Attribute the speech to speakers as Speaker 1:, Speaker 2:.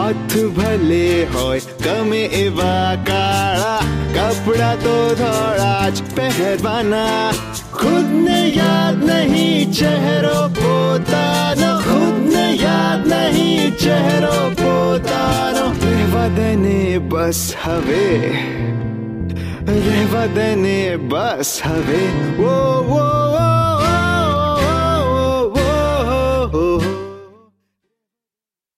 Speaker 1: હાથ ભલે હોય ગમે એવા કાળા, કપડા તો ધોળા જ પહેરવાના. ખુદને યાદ નહીં ચહેરો પોતાનો, ખુદને યાદ નહીં ચહેરો પોતાનો. રહેવા દે ને બસ હવે, રહેવા દે ને બસ હવે. ઓ